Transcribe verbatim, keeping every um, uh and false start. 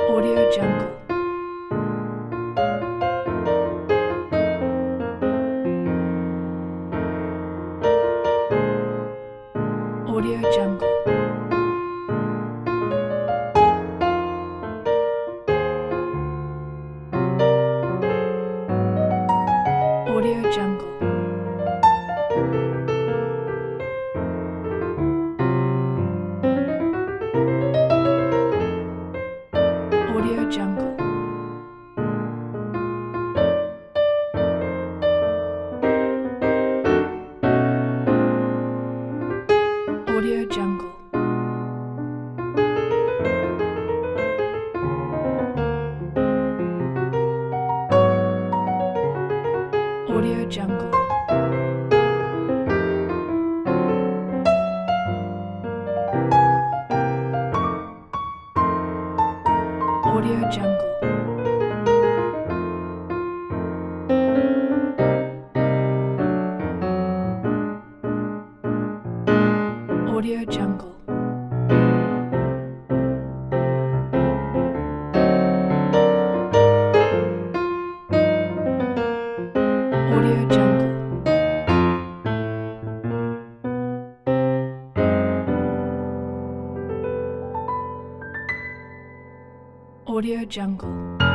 Audio Jungle. Audio Jungle. Audio Jungle. Audio Jungle. Audio Jungle. Audio Jungle. Audio Jungle. Audio Jungle. Audio Jungle. Audio Jungle.